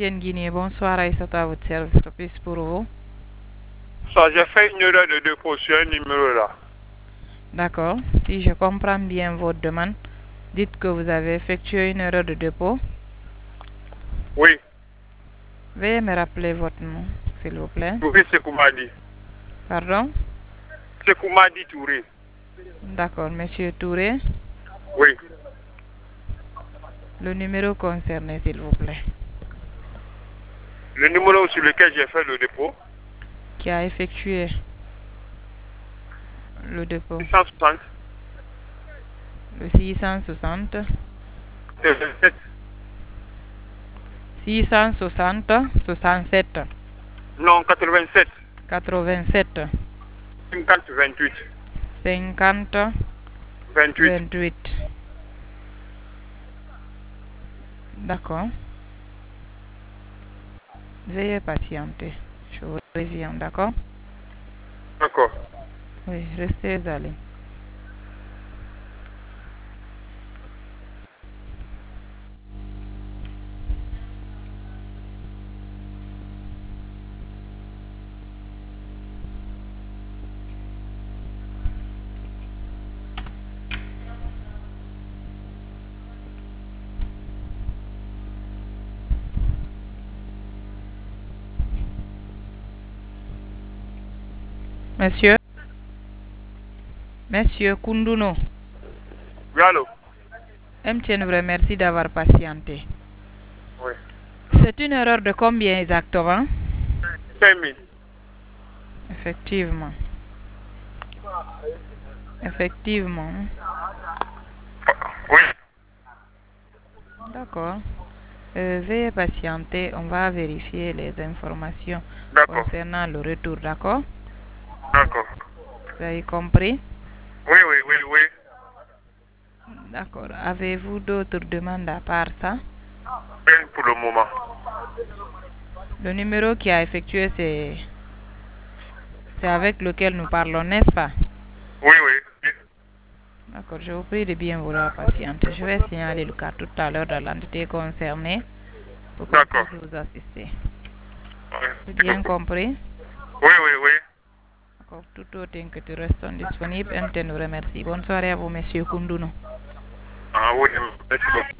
MTN Guinée, bonsoir Aïssata, à votre service. Que puis-je pour vous? Ça, j'ai fait une erreur de dépôt sur un numéro là. D'accord. Si je comprends bien votre demande, dites que vous avez effectué une erreur de dépôt. Oui, Veuillez me rappeler votre nom, s'il vous plaît. Touré Sekoumadi. Pardon? Sekoumadi Touré. D'accord, Monsieur Touré. Oui. Le numéro concerné, s'il vous plaît. Le numéro sur lequel j'ai fait le dépôt, Qui a effectué le dépôt? 660 Le 660. 27. 660 67 Non, 87. 87 50 28. 50 28. 28. D'accord. Veuillez patienter. Je vous reviens, d'accord? D'accord. Oui, restez à l'aise. Monsieur, Monsieur Koundouno, Oui, allô? MTN vous remercie d'avoir patienté. Oui. C'est une erreur de combien exactement? 5000. Effectivement. Effectivement. Oui. D'accord. Veuillez patienter, on va vérifier les informations D'accord. concernant le retour, d'accord? D'accord. Vous avez compris? Oui, oui, oui, oui. D'accord. Avez-vous d'autres demandes à part ça? Rien pour le moment. Le numéro qui a effectué, c'est avec lequel nous parlons, n'est-ce pas? Oui, oui. Oui. D'accord, je vous prie de bien vouloir patienter. Je vais signaler le cas tout à l'heure dans l'entité concernée pour qu'on D'accord. puisse vous assister. Oui. C'est bien compris? Oui, oui, oui. D'accord, tout autre inquiétude restant disponible. MTN nous remercie. Bonne soirée à vous, Monsieur Koundouno. Ah oui, merci beaucoup.